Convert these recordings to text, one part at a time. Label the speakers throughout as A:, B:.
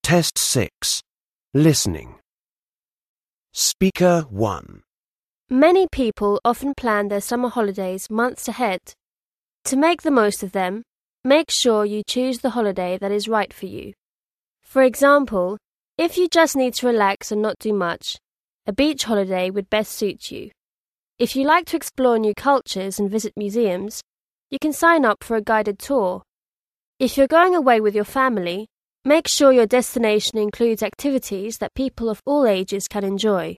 A: Test 6. Listening. Speaker 1.
B: Many people often plan their summer holidays months ahead. To make the most of them, make sure you choose the holiday that is right for you. For example, if you just need to relax and not do much, a beach holiday would best suit you. If you like to explore new cultures and visit museums, you can sign up for a guided tour. If you're going away with your family, make sure your destination includes activities that people of all ages can enjoy.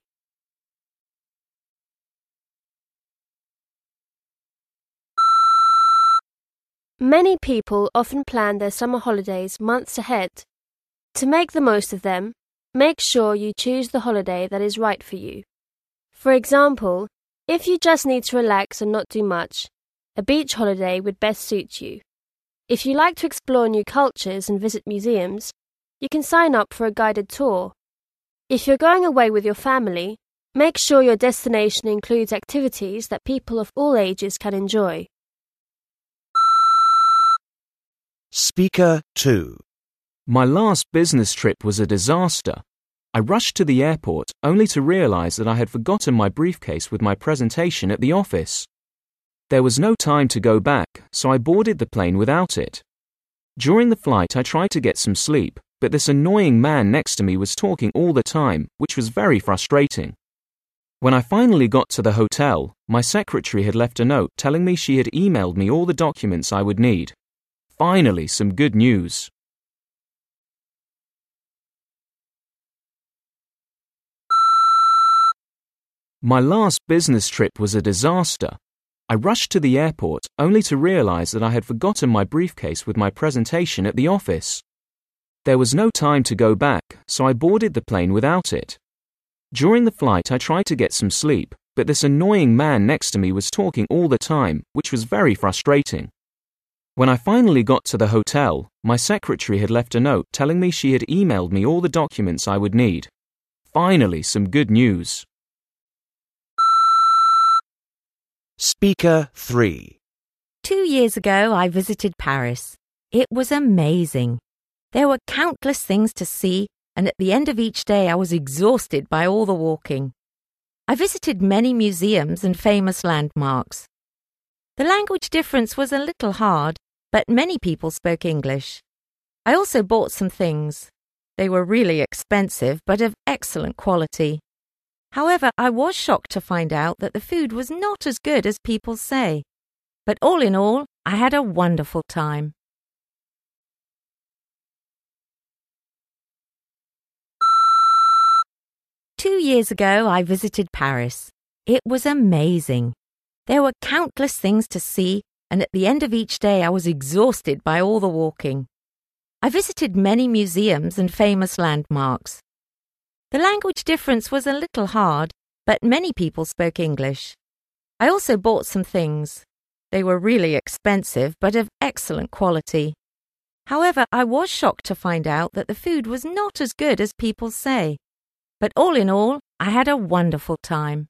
B: Many people often plan their summer holidays months ahead. To make the most of them, make sure you choose the holiday that is right for you. For example, if you just need to relax and not do much, a beach holiday would best suit you. If you like to explore new cultures and visit museums, you can sign up for a guided tour. If you're going away with your family, make sure your destination includes activities that people of all ages can enjoy.
A: Speaker 2.
C: My last business trip was a disaster. I rushed to the airport only to realize that I had forgotten my briefcase with my presentation at the office. There was no time to go back, so I boarded the plane without it. During the flight, I tried to get some sleep, but this annoying man next to me was talking all the time, which was very frustrating. When I finally got to the hotel, my secretary had left a note telling me she had emailed me all the documents I would need. Finally, some good news. My last business trip was a disaster. I rushed to the airport only to realize that I had forgotten my briefcase with my presentation at the office. There was no time to go back, so I boarded the plane without it. During the flight, I tried to get some sleep, but this annoying man next to me was talking all the time, which was very frustrating. When I finally got to the hotel, my secretary had left a note telling me she had emailed me all the documents I would need. Finally, some good news.
A: Speaker 3.
D: 2 years ago, I visited Paris. It was amazing. There were countless things to see, and at the end of each day, I was exhausted by all the walking. I visited many museums and famous landmarks. The language difference was a little hard, but many people spoke English. I also bought some things. They were really expensive, but of excellent quality. However, I was shocked to find out that the food was not as good as people say. But all in all, I had a wonderful time. Two years ago, I visited Paris. It was amazing. There were countless things to see, and at the end of each day, I was exhausted by all the walking. I visited many museums and famous landmarks. The language difference was a little hard, but many people spoke English. I also bought some things. They were really expensive, but of excellent quality. However, I was shocked to find out that the food was not as good as people say. But all in all, I had a wonderful time.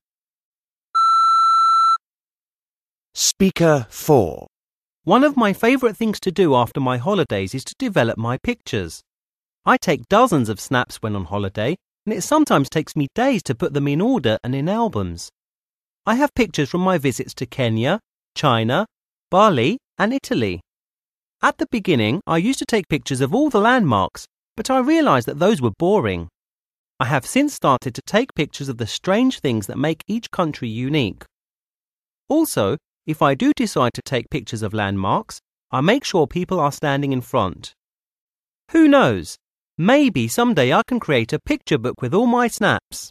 A: Speaker 4.
E: One of my favourite things to do after my holidays is to develop my pictures. I take dozens of snaps when on holiday, and it sometimes takes me days to put them in order and in albums. I have pictures from my visits to Kenya, China, Bali, and Italy. At the beginning, I used to take pictures of all the landmarks, but I realised that those were boring. I have since started to take pictures of the strange things that make each country unique. Also, if I do decide to take pictures of landmarks, I make sure people are standing in front. Who knows? Maybe someday I can create a picture book with all my snaps.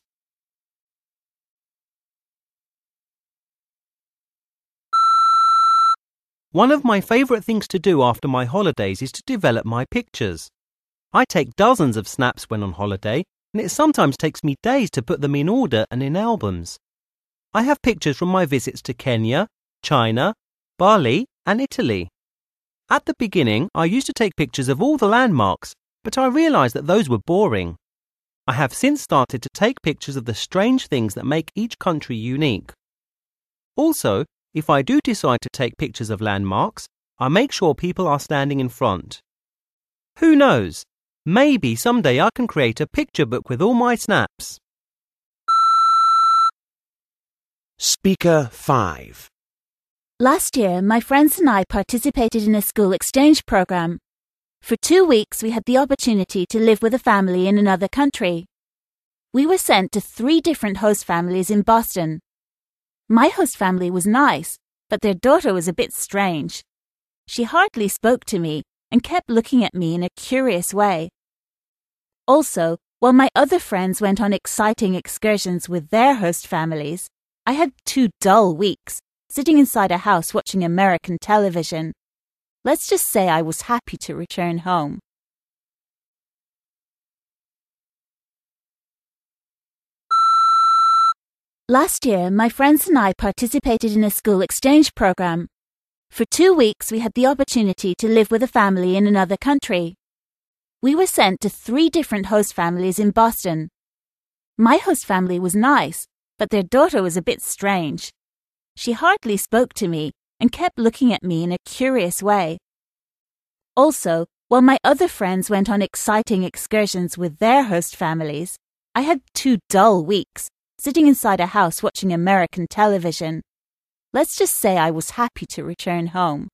E: One of my favourite things to do after my holidays is to develop my pictures. I take dozens of snaps when on holiday, and it sometimes takes me days to put them in order and in albums. I have pictures from my visits to Kenya, China, Bali, and Italy. At the beginning, I used to take pictures of all the landmarks, but I realised that those were boring. I have since started to take pictures of the strange things that make each country unique. Also, if I do decide to take pictures of landmarks, I make sure people are standing in front. Who knows? Maybe someday I can create a picture book with all my snaps.
A: Speaker 5.
F: Last year, my friends and I participated in a school exchange program. For 2 weeks, we had the opportunity to live with a family in another country. We were sent to 3 different host families in Boston. My host family was nice, but their daughter was a bit strange. She hardly spoke to me and kept looking at me in a curious way. Also, while my other friends went on exciting excursions with their host families, I had 2 dull weeks, sitting inside a house watching American television. Let's just say I was happy to return home. Last year, my friends and I participated in a school exchange program. For 2 weeks, we had the opportunity to live with a family in another country. We were sent to 3 different host families in Boston. My host family was nice, but their daughter was a bit strange. She hardly spoke to me and kept looking at me in a curious way. Also, while my other friends went on exciting excursions with their host families, I had 2 dull weeks, sitting inside a house watching American television. Let's just say I was happy to return home.